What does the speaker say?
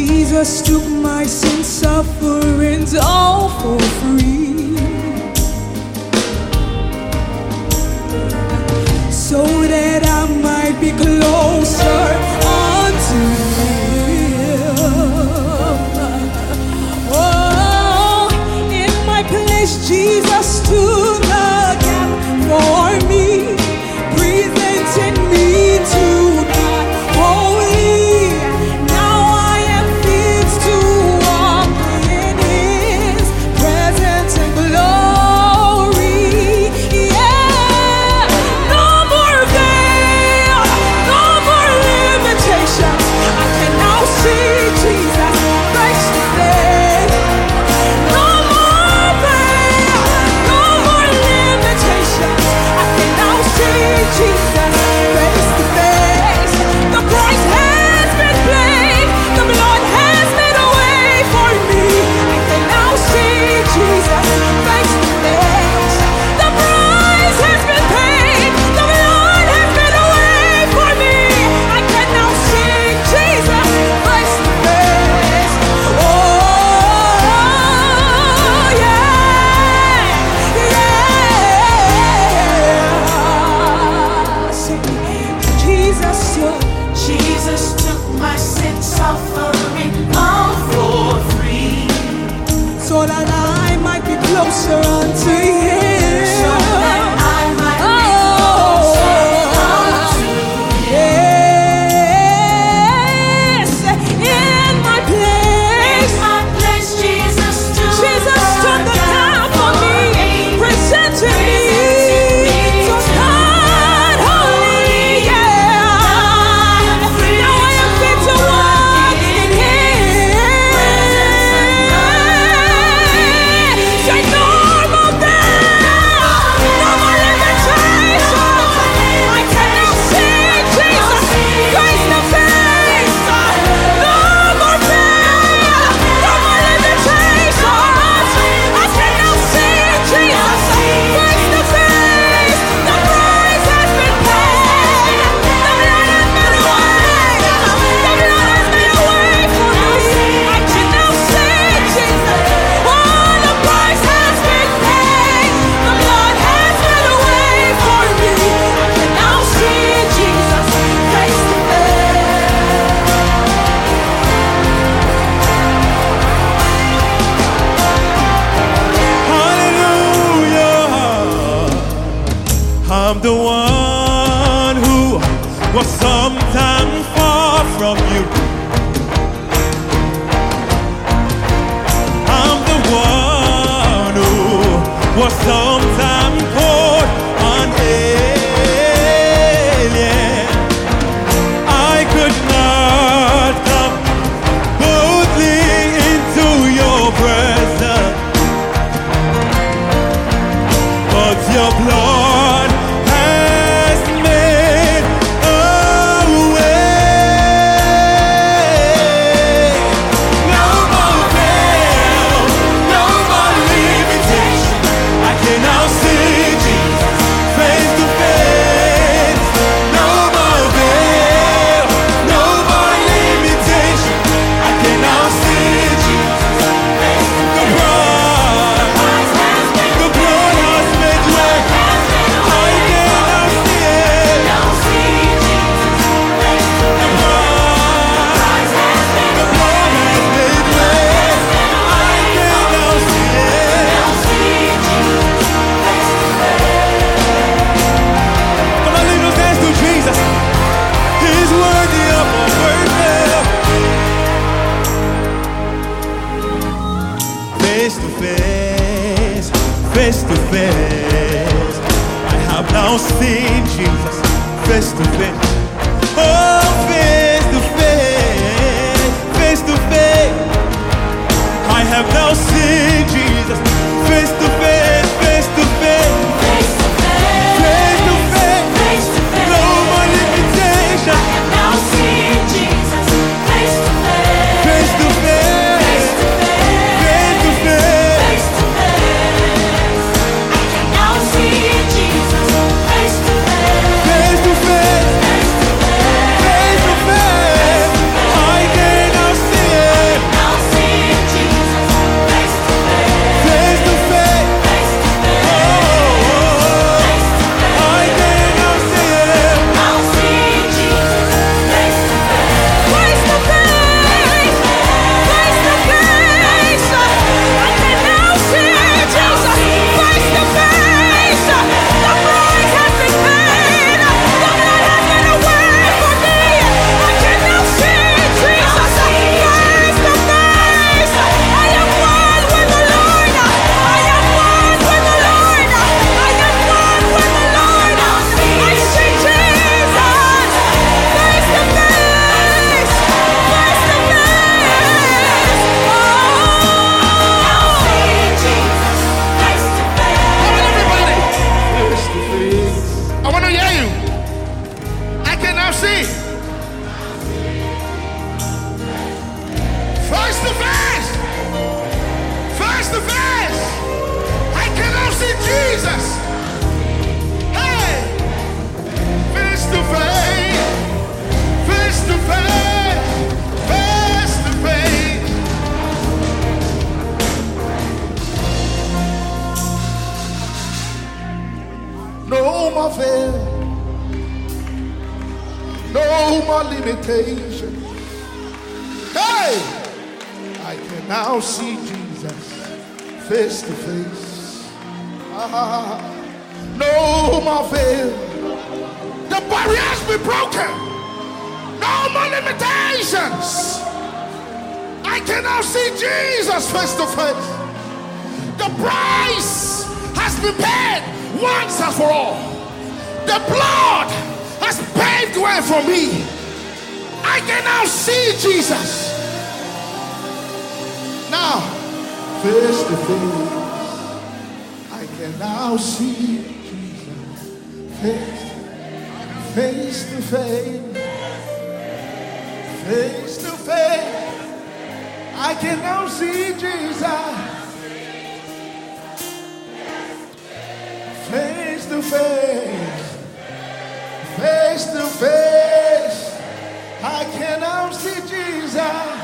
Jesus took my sin sufferings all for free, so that I might be closer unto Him. Oh, in my place Jesus took the gap for me, presenting me to God holy. Now I am fit to walk in His presence and glory. Yeah, no more veil, no more limitations. I can now see Jesus face to face. No more veil, no more limitations. I can now see Jesus face to face. The price has been paid, the blood has made a way for me. I can now see Jesus face to face. The price has been paid, the blood has made a way for me. I can now see Jesus face to face. Oh yeah, yeah. Sing. Jesus took my sin suffering all for free, so that I might be closer unto Him. so that I might be closer unto Yes, in my place, Jesus took the gap for me, presenting me to God holy. Yeah, now I am fit to walk in His. Say no more doubt, no more limitations. I can now see Jesus face to face. No more fear, no more limitations. I can now see Jesus face to face. The price has been paid, the blood has made a way, the blood has made a way for me. I can now see Jesus. Oh, the price has been paid, the blood has made a way for me. I can now see Jesus face to face. Hallelujah. I'm the one who was sometimes far from you. I'm the one who was sometimes called an alien. I could not come boldly into your presence, but your blood has made a way. No more veil, no more limitation. I can now see Jesus face to face. No more veil, no more limitation. I can now see Jesus face to face. The blood has made way. I can now see it. The blood has made way. I can now see it. Come on, lift those hands to Jesus. He's worthy of our worship. Face to face, face to face. I have now seen Jesus face to face. Oh, face to face, face to face. I have now seen Jesus face to face, face to face. Face to face, no more limitation. now see Jesus face to face. Face to face, face to face. I can now see Jesus face to face. Face to face, fear, no more limitation. Hey, I can now see Jesus face to face. No more fear. The barriers be broken. No more limitations. I can now see Jesus face to face. The price has been paid once and for all. The blood has paved the way for me. I can now see Jesus. Now, face to face, I can now see Jesus. Face to face, face to face, I can now see Jesus. Face to face, face to face, I can now see Jesus.